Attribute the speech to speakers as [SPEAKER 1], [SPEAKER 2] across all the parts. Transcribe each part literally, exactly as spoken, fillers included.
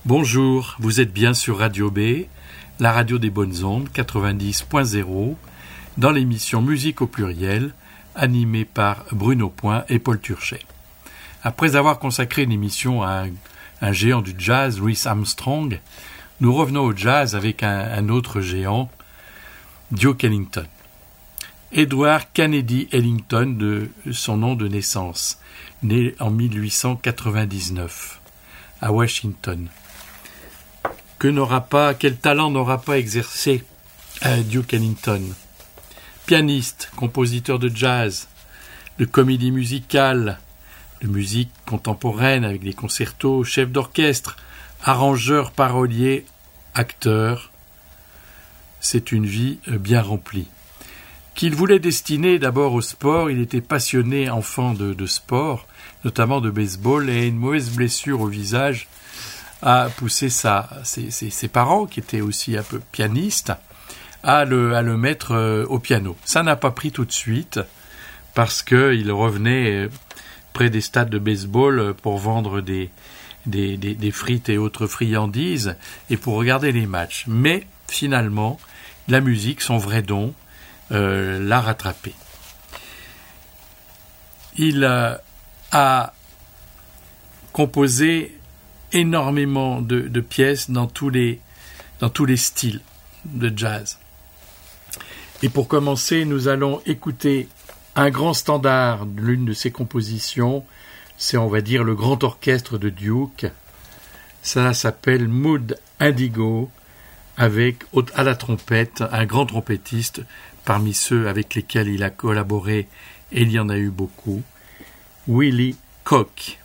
[SPEAKER 1] Bonjour, vous êtes bien sur Radio B, la radio des bonnes ondes quatre-vingt-dix point zéro, dans l'émission Musique au pluriel, animée par Bruno Point et Paul Turchet. Après avoir consacré une émission à un, un géant du jazz, Louis Armstrong, nous revenons au jazz avec un, un autre géant, Duke Ellington. Edward Kennedy Ellington, de son nom de naissance, né en mille huit cent quatre-vingt-dix-neuf à Washington. Que n'aura pas, quel talent n'aura pas exercé euh, Duke Ellington? Pianiste, compositeur de jazz, de comédie musicale, de musique contemporaine avec des concertos, chef d'orchestre, arrangeur, parolier, acteur. C'est une vie bien remplie. Qu'il voulait destiner d'abord au sport, il était passionné enfant de, de sport, notamment de baseball, et une mauvaise blessure au visage a poussé sa, ses, ses, ses parents, qui étaient aussi un peu pianistes, à le, à le mettre euh, au piano. Ça n'a pas pris tout de suite, parce qu'il revenait près des stades de baseball pour vendre des, des, des, des frites et autres friandises, et pour regarder les matchs. Mais finalement, la musique, son vrai don, euh, l'a rattrapé. Il euh, a composé énormément de, de pièces dans tous les dans tous les styles de jazz. Et pour commencer, nous allons écouter un grand standard de l'une de ses compositions. C'est, on va dire, le grand orchestre de Duke. Ça s'appelle Mood Indigo, avec à la trompette un grand trompettiste parmi ceux avec lesquels il a collaboré, et il y en a eu beaucoup, Willie Koch.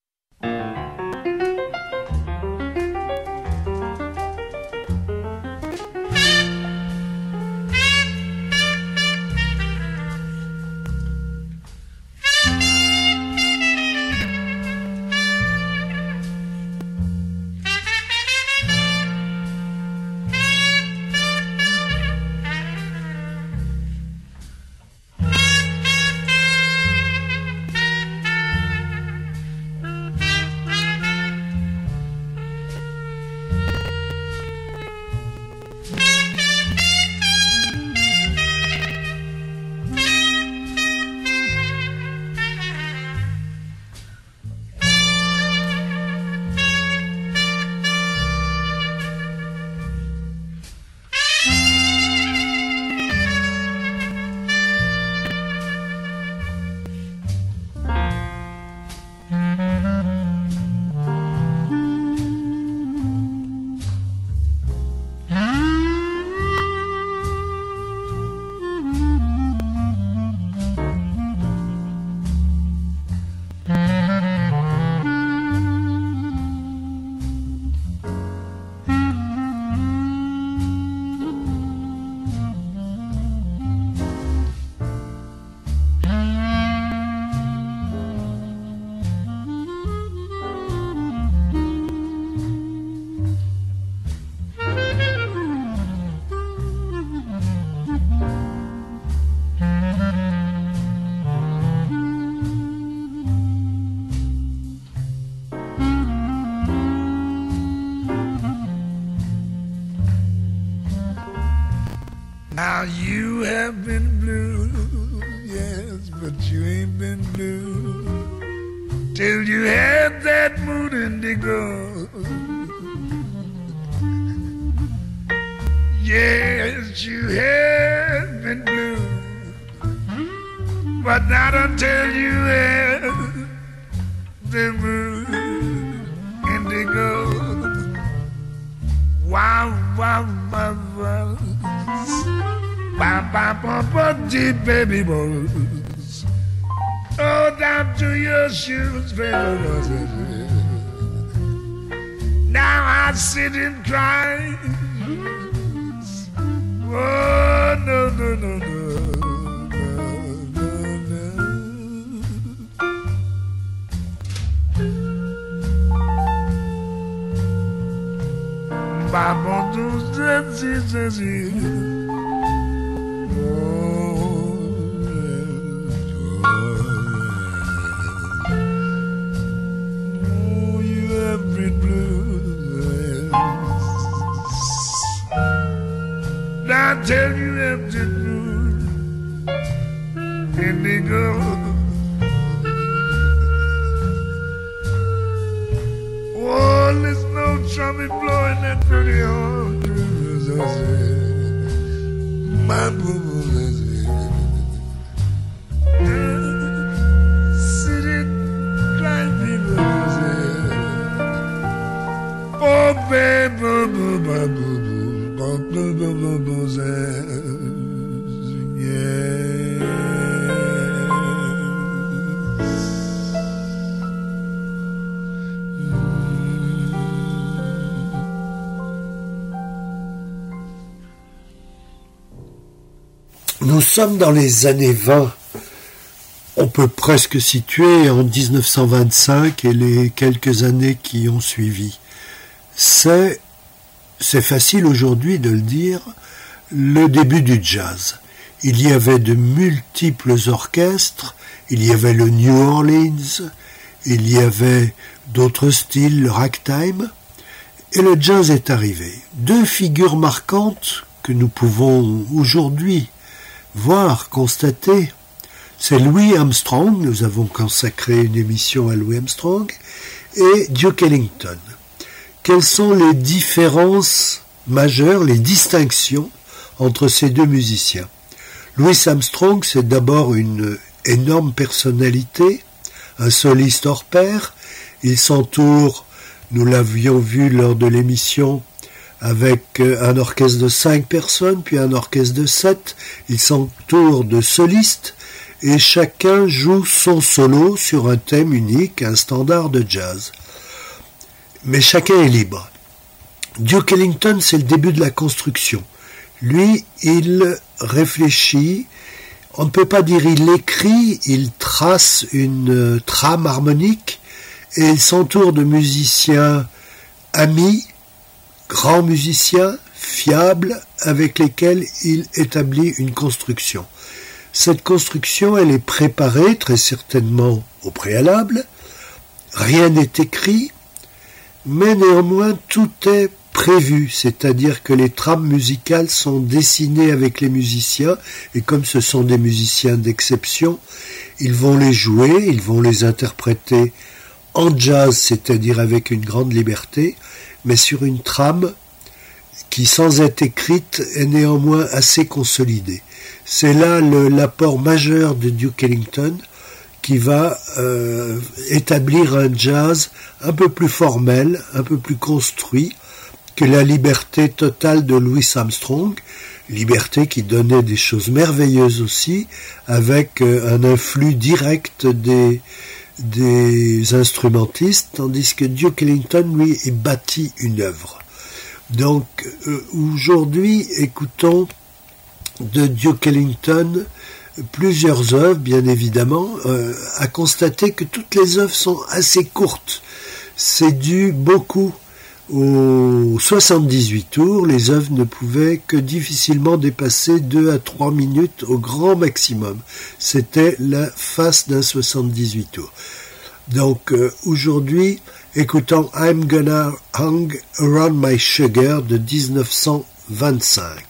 [SPEAKER 2] Now you have been blue, yes, but you ain't been blue till you had that mood indigo. Yes, you have been blue, but not until you had the mood indigo. Wow, wow, wow, wow. Bam, bam, bam, bam, deep baby boys. Oh, down to your shoes, baby. Now I sit and cry. Oh, no, no, no, no. No, no, no. Bam, Oh, you have been blue. tell you empty moon, indigo. Oh, there's no trumpet blowing that pretty horn. My boo-boo, sitting driving. Oh, baby, boo-boo, boo-boo, boo-boo, boo-boo, yeah.
[SPEAKER 3] Nous sommes dans les années vingt. On peut presque situer en dix-neuf cent vingt-cinq et les quelques années qui ont suivi. C'est, c'est facile aujourd'hui de le dire, le début du jazz. Il y avait de multiples orchestres, il y avait le New Orleans, il y avait d'autres styles, le ragtime, et le jazz est arrivé. Deux figures marquantes que nous pouvons aujourd'hui voir, constater, c'est Louis Armstrong, nous avons consacré une émission à Louis Armstrong, et Duke Ellington. Quelles sont les différences majeures, les distinctions entre ces deux musiciens? Louis Armstrong, c'est d'abord une énorme personnalité, un soliste hors pair. Il s'entoure, nous l'avions vu lors de l'émission, avec un orchestre de cinq personnes, puis un orchestre de sept. Il s'entoure de solistes et chacun joue son solo sur un thème unique, un standard de jazz. Mais chacun est libre. Duke Ellington, c'est le début de la construction. Lui, il réfléchit, on ne peut pas dire il écrit, il trace une trame harmonique et il s'entoure de musiciens amis, grands musiciens, fiables, avec lesquels il établit une construction. Cette construction, elle est préparée très certainement au préalable, rien n'est écrit, mais néanmoins tout est prévu, c'est-à-dire que les trames musicales sont dessinées avec les musiciens, et comme ce sont des musiciens d'exception, ils vont les jouer, ils vont les interpréter en jazz, c'est-à-dire avec une grande liberté, mais sur une trame qui, sans être écrite, est néanmoins assez consolidée. C'est là le, l'apport majeur de Duke Ellington, qui va euh, établir un jazz un peu plus formel, un peu plus construit que la liberté totale de Louis Armstrong, liberté qui donnait des choses merveilleuses aussi, avec euh, un influx direct des, des instrumentistes, tandis que Duke Ellington, lui, est bâti une œuvre. Donc, euh, aujourd'hui, écoutons de Duke Ellington plusieurs œuvres, bien évidemment, euh, à constater que toutes les œuvres sont assez courtes. C'est dû beaucoup aux soixante-dix-huit tours. Les œuvres ne pouvaient que difficilement dépasser deux à trois minutes au grand maximum. C'était la face d'un soixante-dix-huit tours. Donc euh, aujourd'hui, écoutons I'm Gonna Hang Around My Sugar de dix-neuf cent vingt-cinq.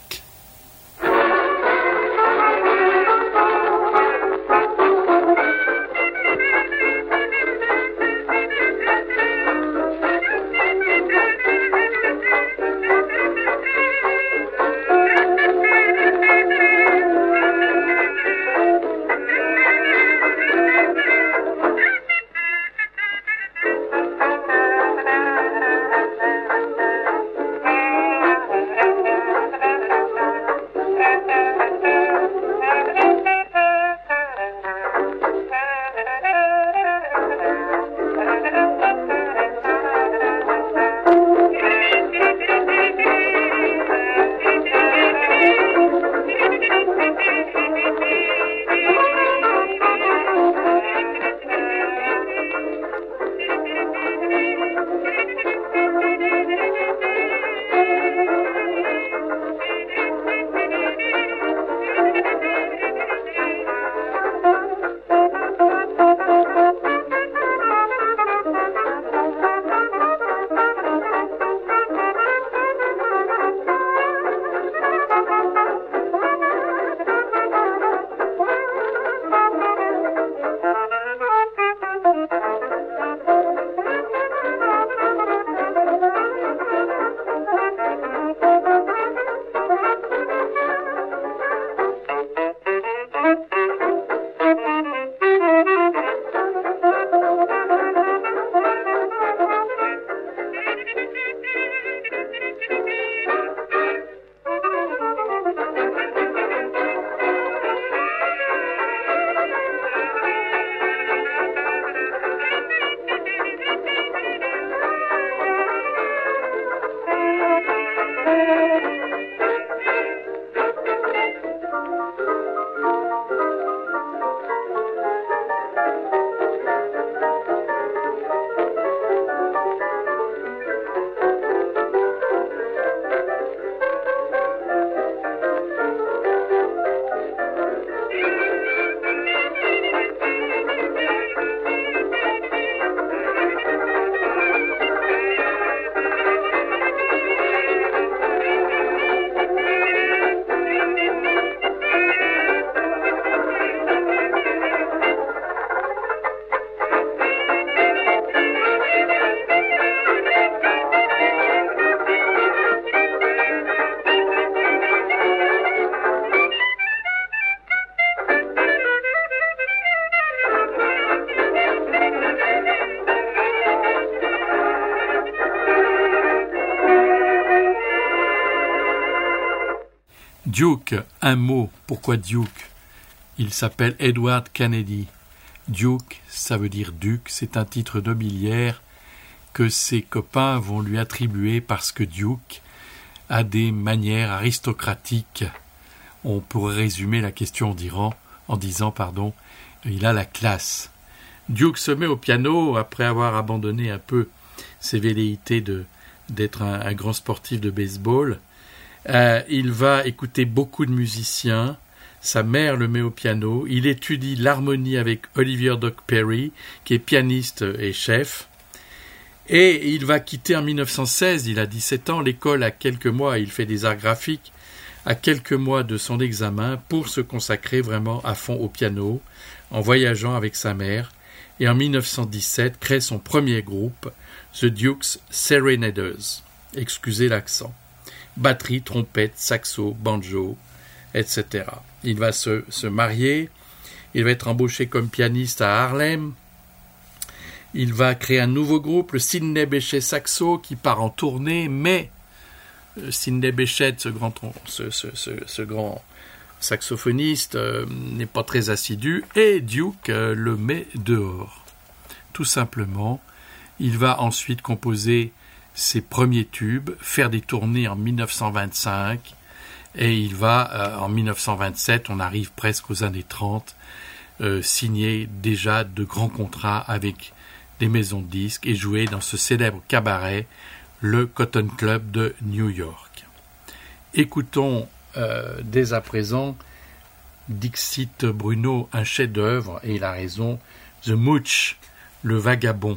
[SPEAKER 1] Duke, un mot, pourquoi Duke? Il s'appelle Edward Kennedy. Duke, ça veut dire duc, c'est un titre nobiliaire que ses copains vont lui attribuer parce que Duke a des manières aristocratiques. On pourrait résumer la question d'Iran en disant, pardon, il a la classe. Duke se met au piano après avoir abandonné un peu ses velléités de, d'être un, un grand sportif de baseball. Euh, il va écouter beaucoup de musiciens. Sa mère le met au piano. Il étudie l'harmonie avec Olivier Doc Perry, qui est pianiste et chef. Et il va quitter en mille neuf cent seize, il a dix-sept ans, l'école à quelques mois, il fait des arts graphiques, à quelques mois de son examen, pour se consacrer vraiment à fond au piano, en voyageant avec sa mère. Et en mille neuf cent dix-sept, crée son premier groupe, The Duke's Serenaders. Excusez l'accent. Batterie, trompette, saxo, banjo, et cetera. Il va se, se marier, il va être embauché comme pianiste à Harlem. Il va créer un nouveau groupe, le Sidney Bechet Saxo, qui part en tournée, mais Sidney Bechet, ce grand, ce, ce, ce, ce grand saxophoniste, euh, n'est pas très assidu, et Duke euh, le met dehors. Tout simplement, il va ensuite composer ses premiers tubes, faire des tournées en mille neuf cent vingt-cinq, et il va, euh, en mille neuf cent vingt-sept, on arrive presque aux années trente, euh, signer déjà de grands contrats avec des maisons de disques et jouer dans ce célèbre cabaret, le Cotton Club de New York. Écoutons euh, dès à présent Dixit Bruno, un chef-d'œuvre, et il a raison, The Mooch, le vagabond.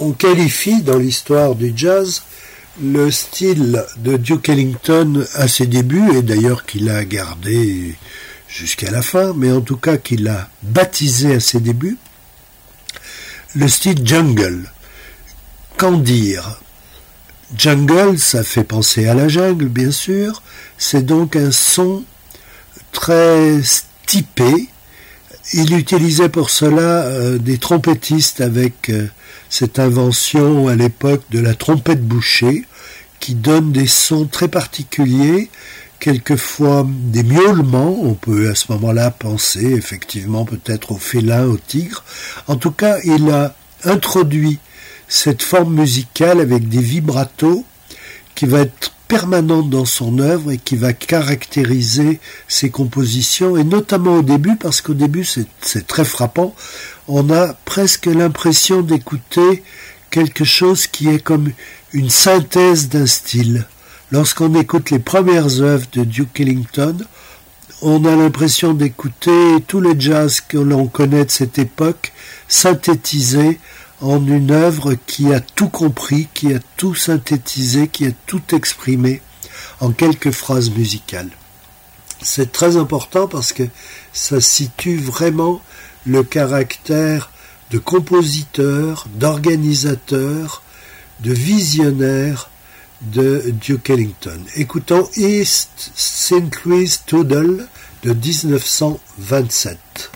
[SPEAKER 3] on qualifie dans l'histoire du jazz le style de Duke Ellington à ses débuts, et d'ailleurs qu'il a gardé jusqu'à la fin, mais en tout cas qu'il a baptisé à ses débuts, le style jungle. Qu'en dire ? Jungle, ça fait penser à la jungle, bien sûr. C'est donc un son très typé. Il utilisait pour cela euh, des trompettistes avec euh, cette invention à l'époque de la trompette bouchée, qui donne des sons très particuliers, quelquefois des miaulements. On peut à ce moment-là penser effectivement peut-être au félin, au tigre. En tout cas, il a introduit cette forme musicale avec des vibratos qui va être permanente dans son œuvre et qui va caractériser ses compositions, et notamment au début, parce qu'au début c'est, c'est très frappant, on a presque l'impression d'écouter quelque chose qui est comme une synthèse d'un style. Lorsqu'on écoute les premières œuvres de Duke Ellington, on a l'impression d'écouter tout le jazz que l'on connaît de cette époque synthétisé en une œuvre qui a tout compris, qui a tout synthétisé, qui a tout exprimé en quelques phrases musicales. C'est très important parce que ça situe vraiment le caractère de compositeur, d'organisateur, de visionnaire de Duke Ellington. Écoutons East Saint Louis Toodle de dix-neuf cent vingt-sept.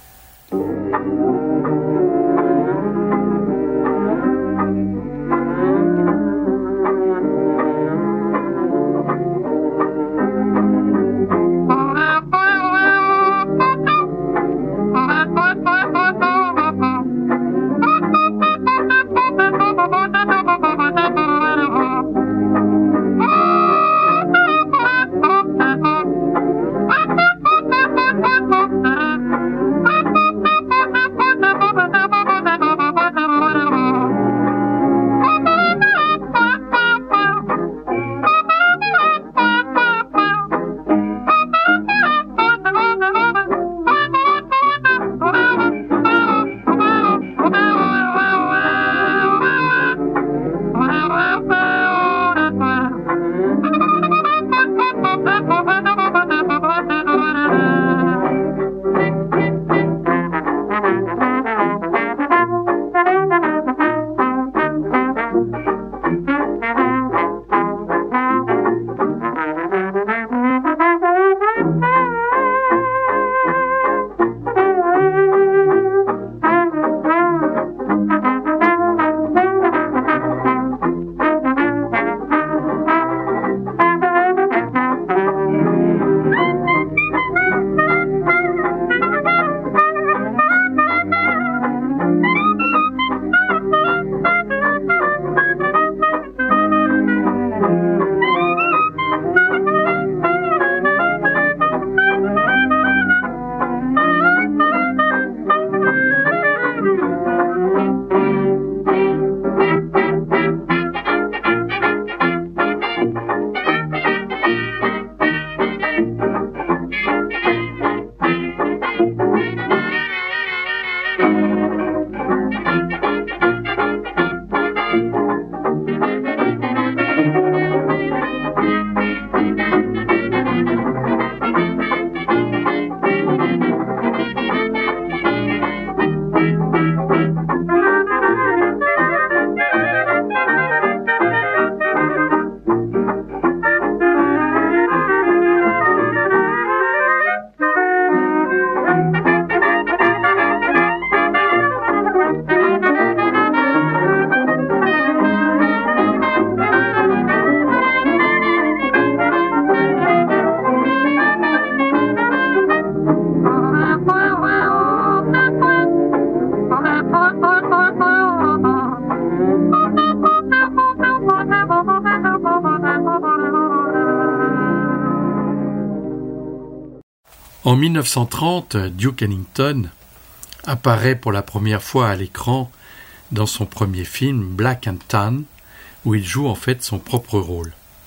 [SPEAKER 1] En mille neuf cent trente, Duke Ellington apparaît pour la première fois à l'écran dans son premier film Black and Tan, où il joue en fait son propre rôle.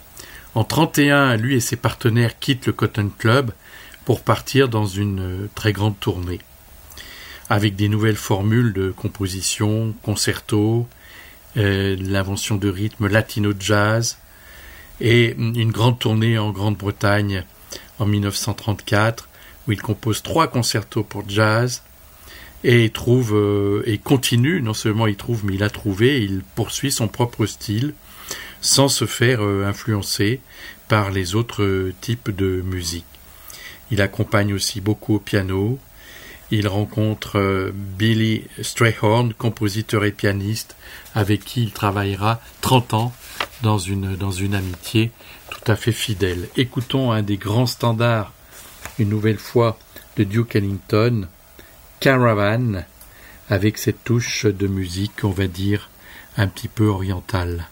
[SPEAKER 1] En trente et un, lui et ses partenaires quittent le Cotton Club pour partir dans une très grande tournée, avec des nouvelles formules de composition, concertos, euh, l'invention de rythme latino jazz, et une grande tournée en Grande-Bretagne en mille neuf cent trente-quatre, où il compose trois concertos pour jazz, et il trouve, euh, et continue, non seulement il trouve, mais il a trouvé, il poursuit son propre style, sans se faire euh, influencer par les autres euh, types de musique. Il accompagne aussi beaucoup au piano. Il rencontre euh, Billy Strayhorn, compositeur et pianiste, avec qui il travaillera trente ans dans une, dans une amitié tout à fait fidèle. Écoutons un des grands standards, une nouvelle fois, de Duke Ellington, Caravan, avec cette touche de musique, on va dire, un petit peu orientale.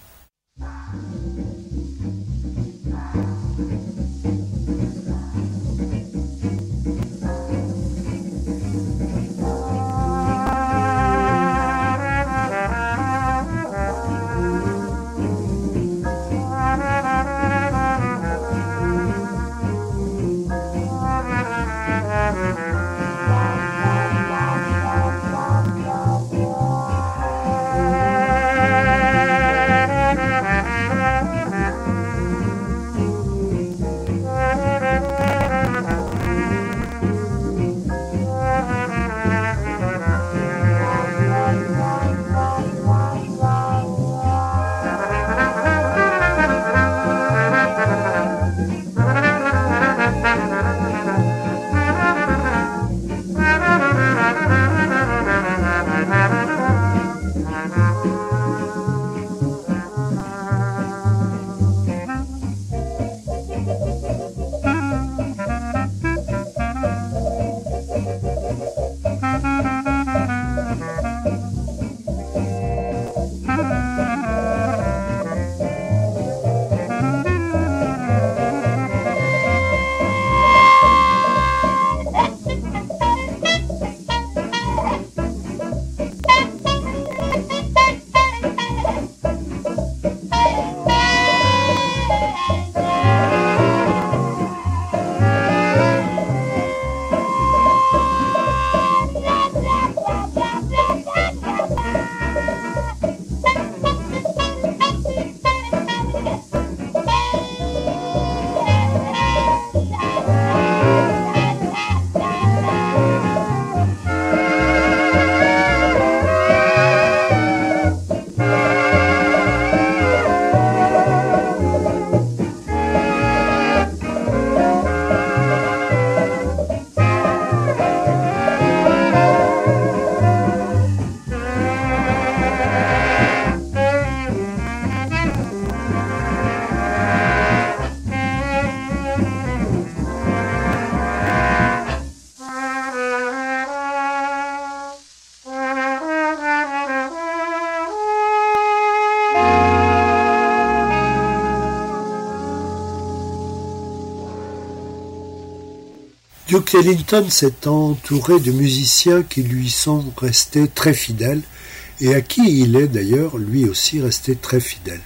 [SPEAKER 3] Duke Ellington s'est entouré de musiciens qui lui sont restés très fidèles et à qui il est d'ailleurs lui aussi resté très fidèle.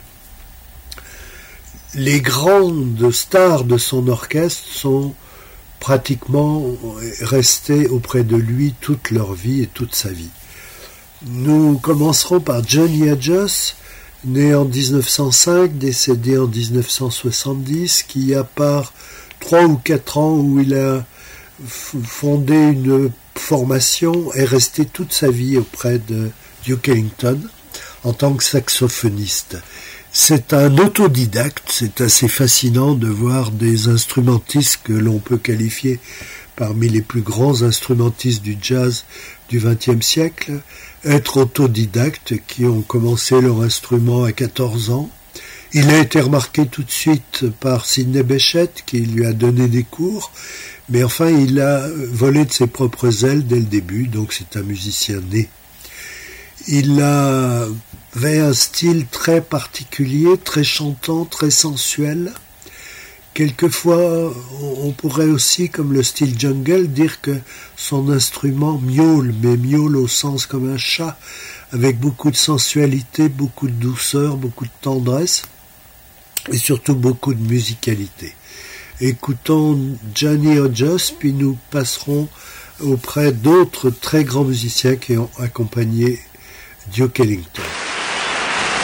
[SPEAKER 3] Les grandes stars de son orchestre sont pratiquement restées auprès de lui toute leur vie et toute sa vie. Nous commencerons par Johnny Hodges, né en dix-neuf cent cinq, décédé en dix-neuf cent soixante-dix, qui à part trois ou quatre ans où il a fondé une formation, est resté toute sa vie auprès de Duke Ellington en tant que saxophoniste. C'est un autodidacte, c'est assez fascinant de voir des instrumentistes que l'on peut qualifier parmi les plus grands instrumentistes du jazz du vingtième siècle, être autodidactes, qui ont commencé leur instrument à quatorze ans. Il a été remarqué tout de suite par Sidney Bechet, qui lui a donné des cours, mais enfin il a volé de ses propres ailes dès le début, donc c'est un musicien né. Il avait un style très particulier, très chantant, très sensuel. Quelquefois, on pourrait aussi, comme le style jungle, dire que son instrument miaule, mais miaule au sens comme un chat, avec beaucoup de sensualité, beaucoup de douceur, beaucoup de tendresse, et surtout beaucoup de musicalité. Écoutons Johnny Hodges, puis nous passerons auprès d'autres très grands musiciens qui ont accompagné Duke Ellington.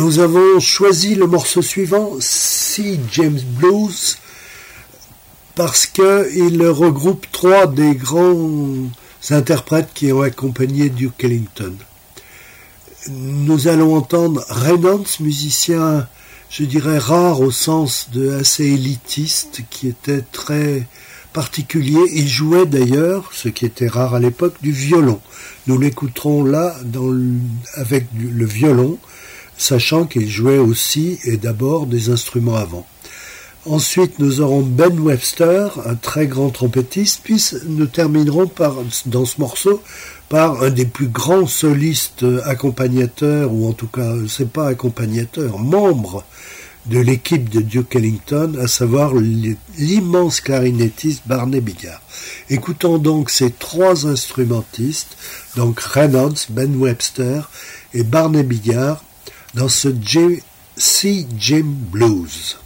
[SPEAKER 3] Nous avons choisi le morceau suivant, C. James Blues, parce qu'il regroupe trois des grands interprètes qui ont accompagné Duke Ellington. Nous allons entendre Reynolds, musicien, je dirais rare au sens de assez élitiste, qui était très particulier. Il jouait d'ailleurs, ce qui était rare à l'époque, du violon. Nous l'écouterons là dans le, avec du, le violon, sachant qu'il jouait aussi et d'abord des instruments avant. Ensuite, nous aurons Ben Webster, un très grand trompettiste, puis nous terminerons par, dans ce morceau par un des plus grands solistes accompagnateurs, ou en tout cas, c'est pas accompagnateur, membre de l'équipe de Duke Ellington, à savoir l'immense clarinettiste Barney Bigard. Écoutons donc ces trois instrumentistes, donc Reynolds, Ben Webster et Barney Bigard, dans ce J- C. Jim Blues.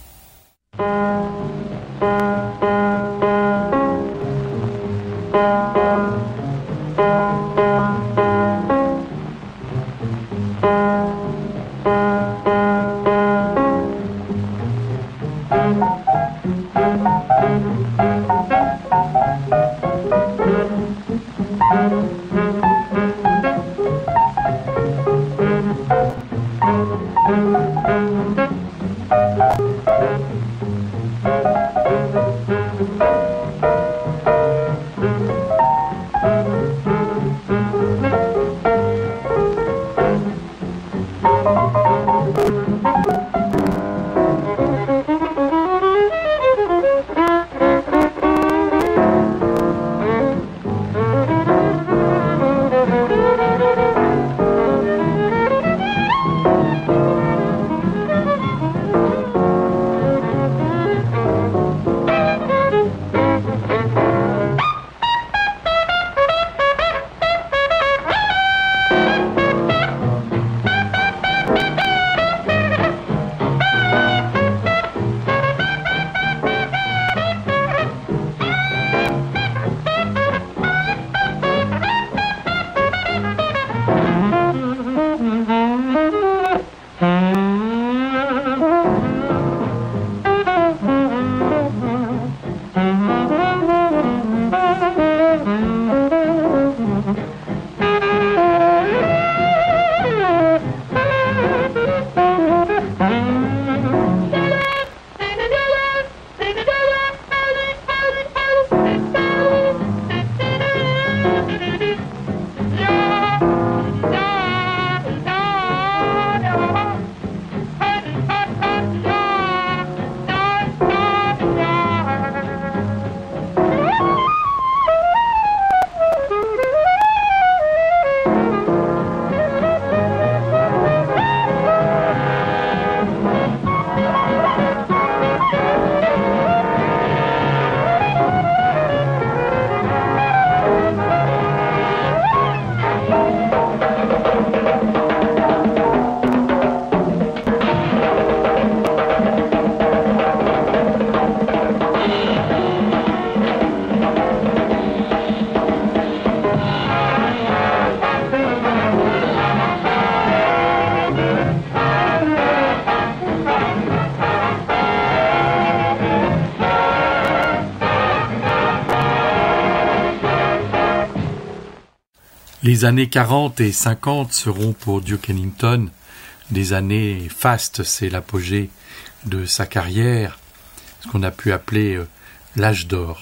[SPEAKER 1] Les années quarante et cinquante seront pour Duke Ellington des années fastes, c'est l'apogée de sa carrière, ce qu'on a pu appeler euh, l'âge d'or.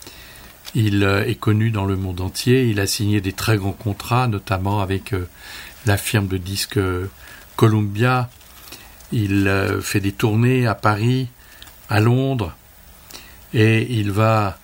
[SPEAKER 1] Il euh, est connu dans le monde entier, il a signé des très grands contrats, notamment avec euh, la firme de disques euh, Columbia. Il euh, fait des tournées à Paris, à Londres, et il va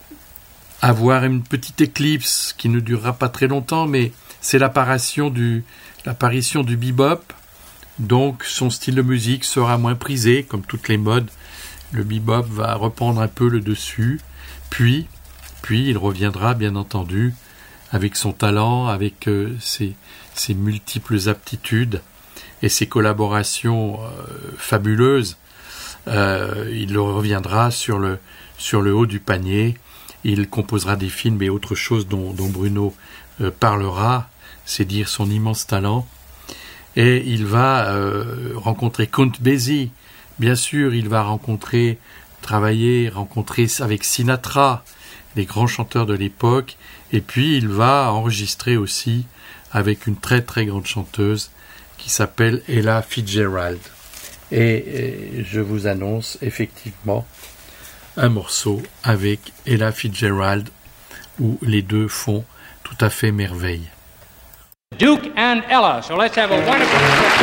[SPEAKER 1] avoir une petite éclipse qui ne durera pas très longtemps, mais c'est l'apparition du, l'apparition du bebop, donc son style de musique sera moins prisé, comme toutes les modes. Le bebop va reprendre un peu le dessus, puis, puis il reviendra bien entendu avec son talent, avec euh, ses, ses multiples aptitudes et ses collaborations euh, fabuleuses. Euh, il reviendra sur le, sur le haut du panier. Il composera des films et autre chose dont, dont Bruno euh, parlera, c'est dire son immense talent. Et il va euh, rencontrer Count Basie, bien sûr, il va rencontrer, travailler, rencontrer avec Sinatra, les grands chanteurs de l'époque, et puis il va enregistrer aussi avec une très très grande chanteuse qui s'appelle Ella Fitzgerald. Et, et je vous annonce effectivement un morceau avec Ella Fitzgerald où les deux font tout à fait merveille.
[SPEAKER 4] Duke and Ella, so let's have a wonderful...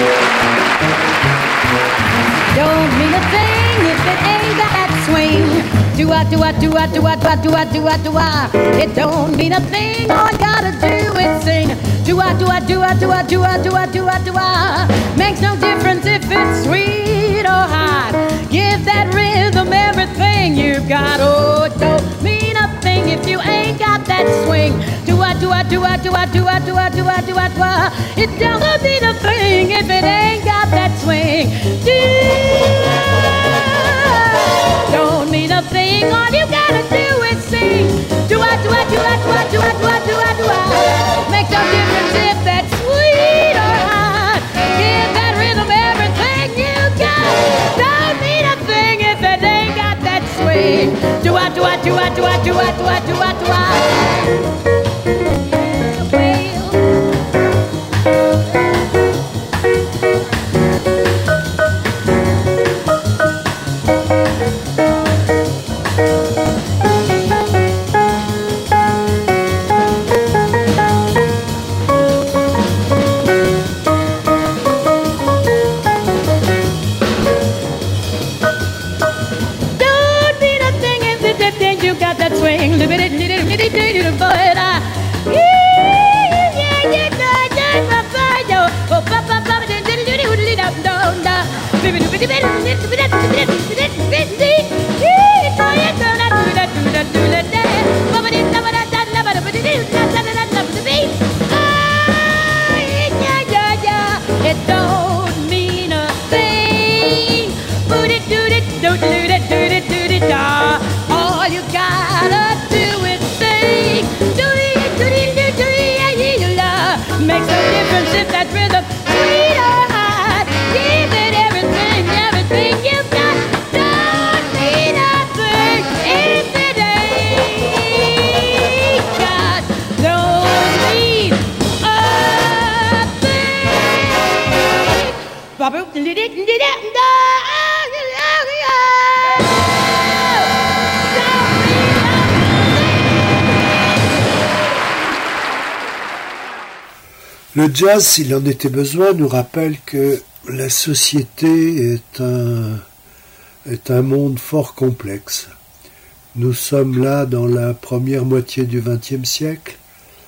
[SPEAKER 5] Don't mean a thing if it ain't got that swing. Do-a, do-a, do-a, do-a, do-a, do-a, do-a, do-a. It don't mean a thing, all I gotta do is sing. Do-a, do-a, do-a, do-a, do-a, do-a, do-a, do-a. Makes no difference if it's sweet or hot. Give that rhythm everything you've got. Oh, it don't mean a thing if you ain't got that swing. Do-a, do-a, do-a, do-a, do-a, do-a, do-a, do-a, do-a. It don't mean a thing if it ain't got that swing. Don't mean a thing, all you gotta do is sing. Do-a, do-a, do-a, do-a, do-a, do-a, do-a, do-a. Makes no difference if that's sweet or hot. Give that rhythm everything you got. Don't mean a thing if it ain't got that swing. Do-a, do-a, do-a, do-a, do-a, do-a, do-a, do-a.
[SPEAKER 3] Le jazz, s'il en était besoin, nous rappelle que la société est un, est un monde fort complexe. Nous sommes là dans la première moitié du vingtième siècle.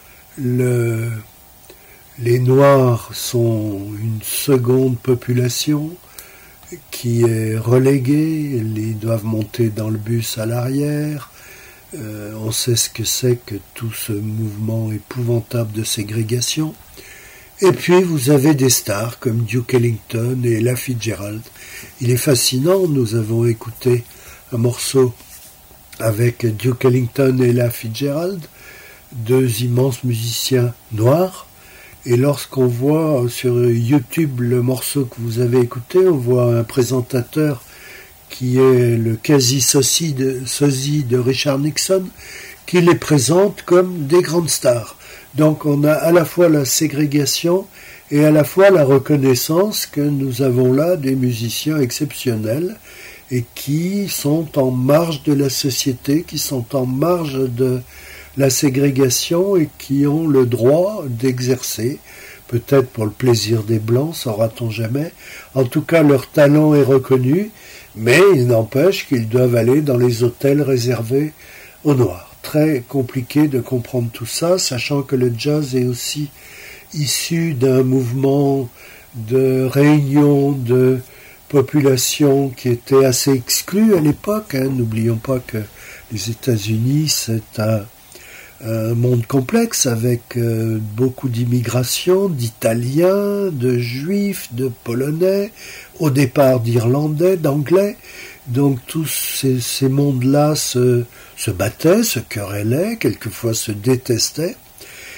[SPEAKER 3] Le, les Noirs sont une seconde population qui est reléguée. Ils doivent monter dans le bus à l'arrière. Euh, on sait ce que c'est que tout ce mouvement épouvantable de ségrégation. Et puis vous avez des stars comme Duke Ellington et Ella Fitzgerald. Il est fascinant, nous avons écouté un morceau avec Duke Ellington et Ella Fitzgerald, deux immenses musiciens noirs. Et lorsqu'on voit sur YouTube le morceau que vous avez écouté, on voit un présentateur qui est le quasi-sosie de, sosie de Richard Nixon, qui les présente comme des grandes stars. Donc on a à la fois la ségrégation et à la fois la reconnaissance que nous avons là des musiciens exceptionnels et qui sont en marge de la société, qui sont en marge de la ségrégation et qui ont le droit d'exercer, peut-être pour le plaisir des Blancs, saura-t-on jamais. En tout cas, leur talent est reconnu, mais il n'empêche qu'ils doivent aller dans les hôtels réservés aux Noirs. Très compliqué de comprendre tout ça, sachant que le jazz est aussi issu d'un mouvement de réunion de populations qui était assez exclue à l'époque. Hein. N'oublions pas que les États-Unis, c'est un, un monde complexe avec euh, beaucoup d'immigration, d'Italiens, de Juifs, de Polonais, au départ d'Irlandais, d'Anglais. Donc tous ces, ces mondes-là se, se battaient, se querellaient, quelquefois se détestaient.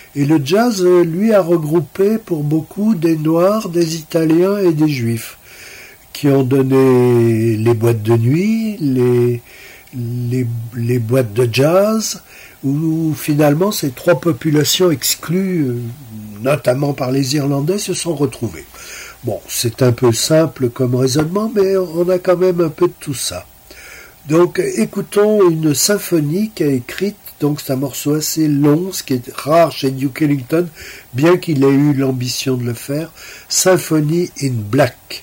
[SPEAKER 3] Et le jazz, lui, a regroupé pour beaucoup des Noirs, des Italiens et des Juifs, qui ont donné les boîtes de nuit, les, les, les boîtes de jazz, où finalement ces trois populations exclues, notamment par les Irlandais, se sont retrouvées. Bon, c'est un peu simple comme raisonnement, mais on a quand même un peu de tout ça. Donc, écoutons une symphonie qui a écrite, donc c'est un morceau assez long, ce qui est rare chez Duke Ellington, bien qu'il ait eu l'ambition de le faire, Symphony in Black.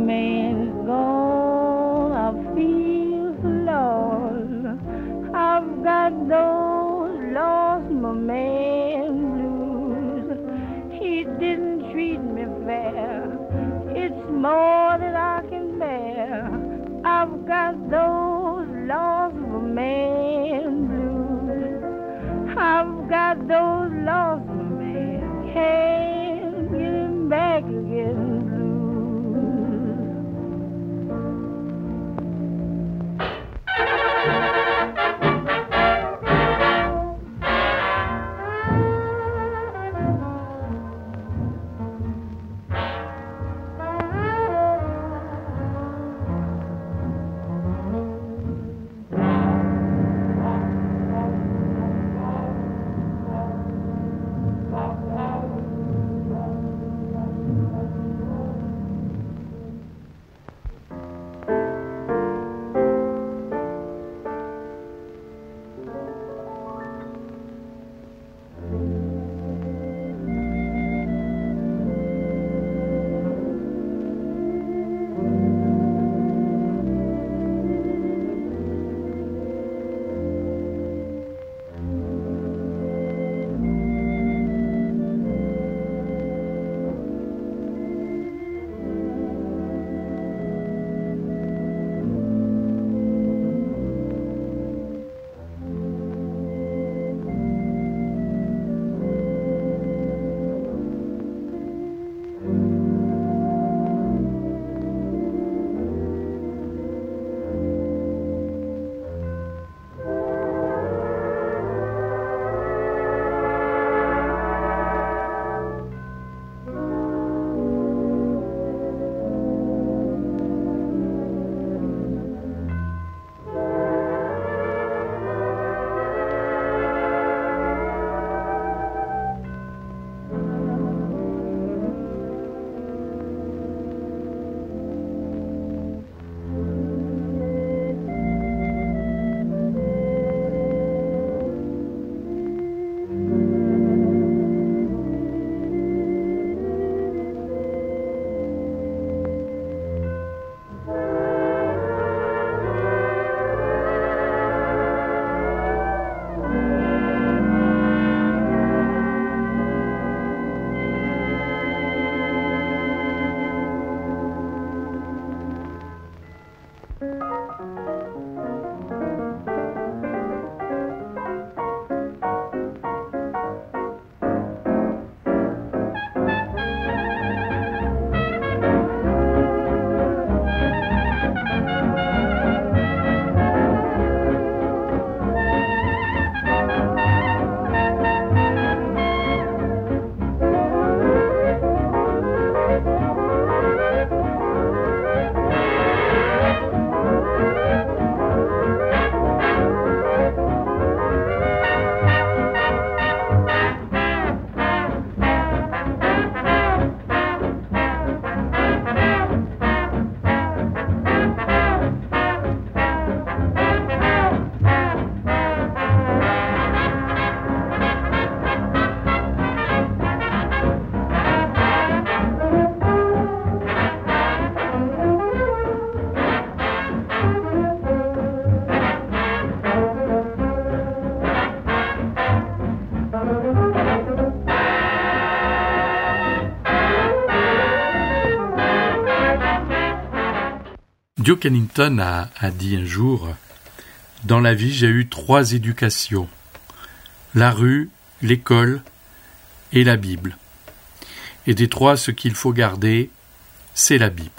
[SPEAKER 5] man's gone, I feel lost. I've got those lost my man blues. He didn't treat me fair. It's more than I can bear. I've got those lost my man blues. I've got those lost my man. Can't get him back again.
[SPEAKER 1] Duke Ellington a, a dit un jour « Dans la vie, j'ai eu trois éducations, la rue, l'école et la Bible. Et des trois, ce qu'il faut garder, c'est la Bible. »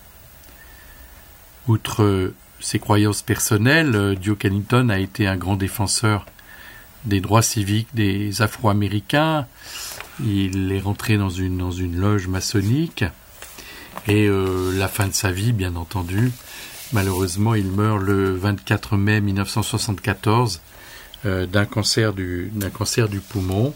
[SPEAKER 1] Outre ses croyances personnelles, Duke Ellington a été un grand défenseur des droits civiques des Afro-Américains. Il est rentré dans une, dans une loge maçonnique. Et euh, la fin de sa vie, bien entendu, malheureusement, il meurt le vingt-quatre mai mille neuf cent soixante-quatorze euh, d'un cancer du d'un cancer du poumon.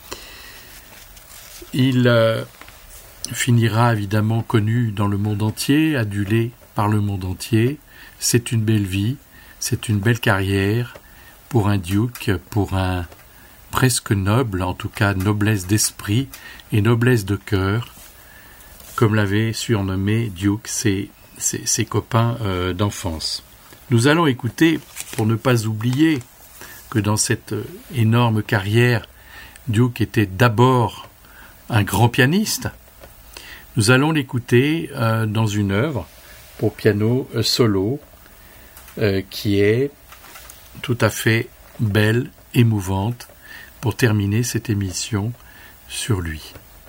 [SPEAKER 1] Il euh, finira évidemment connu dans le monde entier, adulé par le monde entier. C'est une belle vie, c'est une belle carrière pour un duke, pour un presque noble, en tout cas noblesse d'esprit et noblesse de cœur. comme l'avaient surnommé Duke ses, ses, ses copains euh, d'enfance. Nous allons écouter, pour ne pas oublier que dans cette énorme carrière, Duke était d'abord un grand pianiste. Nous allons l'écouter euh, dans une œuvre pour piano euh, solo euh, qui est tout à fait belle, émouvante, pour terminer cette émission sur lui.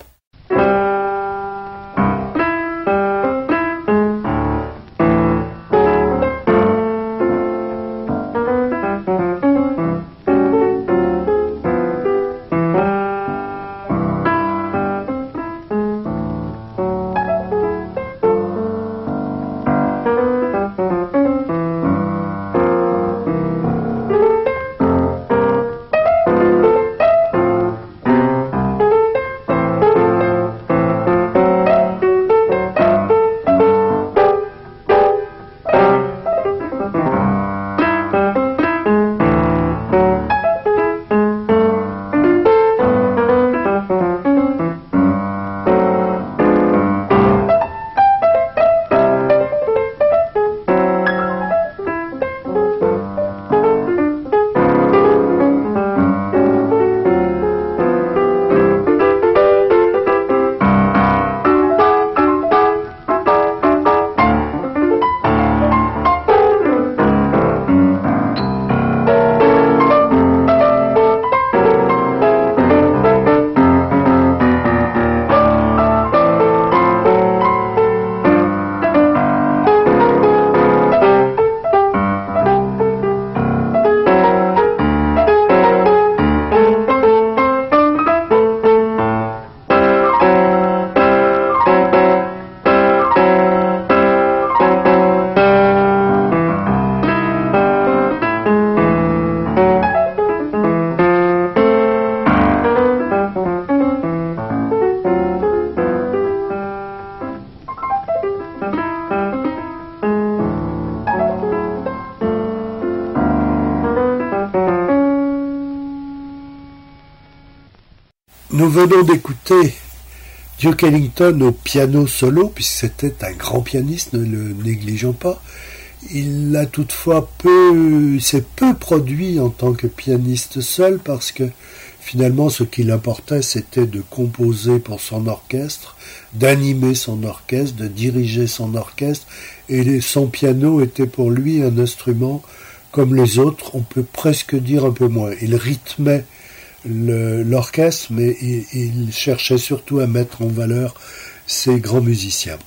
[SPEAKER 3] Nous venons d'écouter Duke Ellington au piano solo, puisque c'était un grand pianiste, ne le négligeons pas. Il a toutefois peu, s'est peu produit en tant que pianiste seul, parce que finalement ce qui l'importait c'était de composer pour son orchestre, d'animer son orchestre, de diriger son orchestre, et son piano était pour lui un instrument comme les autres, on peut presque dire un peu moins. Il rythmait Le, l'orchestre, mais il, il cherchait surtout à mettre en valeur ces grands musiciens.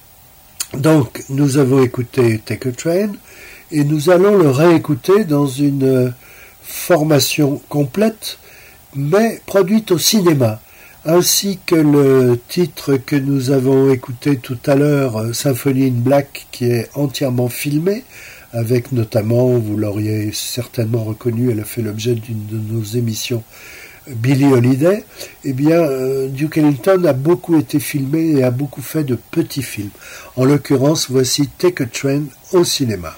[SPEAKER 3] Donc, nous avons écouté Take a Train, et nous allons le réécouter dans une formation complète, mais produite au cinéma, ainsi que le titre que nous avons écouté tout à l'heure, Symphony in Black, qui est entièrement filmé, avec notamment, vous l'auriez certainement reconnu, elle a fait l'objet d'une de nos émissions, Billie Holiday. Eh bien, euh, Duke Ellington a beaucoup été filmé et a beaucoup fait de petits films. En l'occurrence, voici Take a Train au cinéma.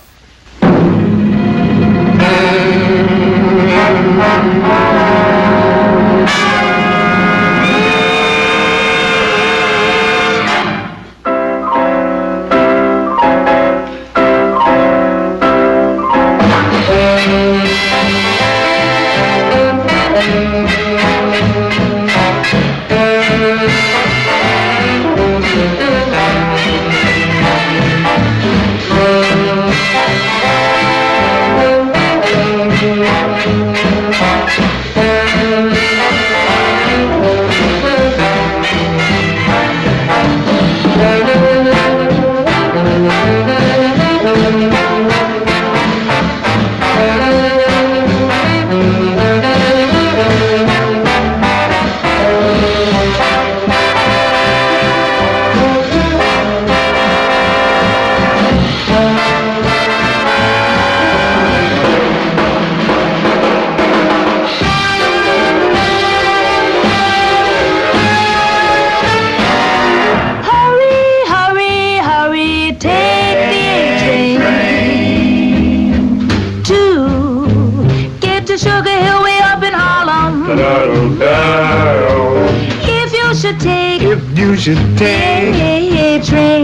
[SPEAKER 2] If you should take
[SPEAKER 5] train.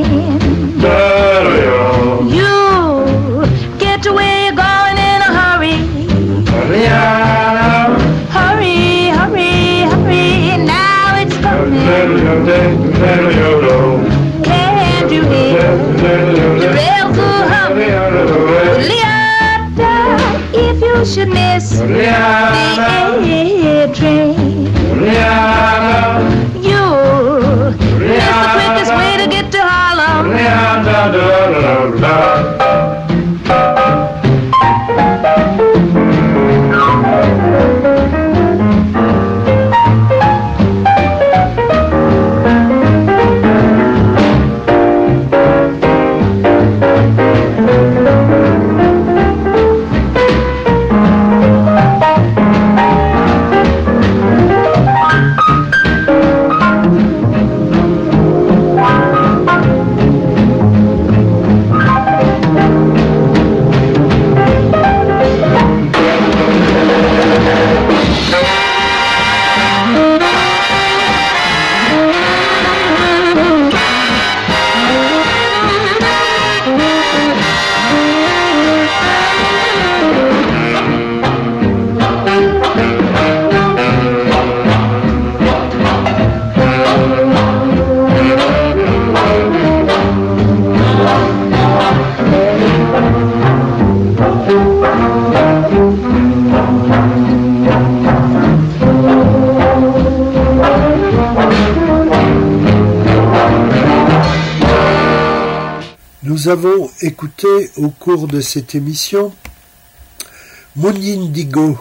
[SPEAKER 5] You get to where you're going in a hurry. Hurry, hurry, hurry, now it's coming. Can't you hear the rails are humming? Leota, if you should miss the air train, you miss the quickest way to get to Harlem.
[SPEAKER 3] Nous avons écouté au cours de cette émission Moon Indigo,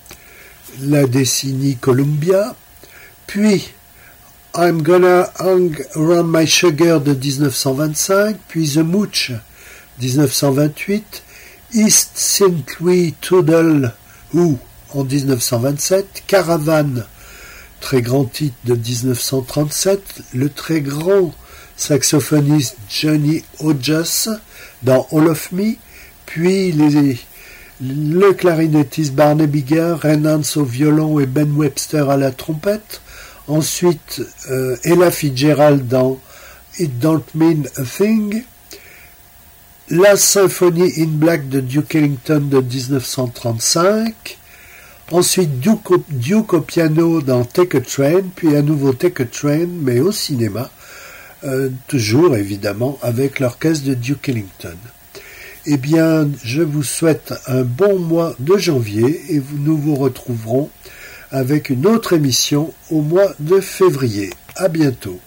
[SPEAKER 3] la décennie Columbia, puis I'm Gonna Hang Around My Sugar de dix-neuf cent vingt-cinq, puis The Mooch dix-neuf cent vingt-huit, East Saint Louis Toodle Who en dix-neuf cent vingt-sept, Caravan, très grand titre de dix-neuf cent trente-sept, le très grand saxophoniste Johnny Hodges dans All of Me, puis les, le clarinettiste Barney Bigger, Ren Hans au violon et Ben Webster à la trompette, ensuite euh, Ella Fitzgerald dans It Don't Mean a Thing, la Symphonie in Black de Duke Ellington de dix-neuf cent trente-cinq, ensuite Duke au, Duke au piano dans Take a Train, puis à nouveau Take a Train, mais au cinéma, Euh, toujours évidemment avec l'orchestre de Duke Ellington. Eh bien, je vous souhaite un bon mois de janvier et nous vous retrouverons avec une autre émission au mois de février. À bientôt.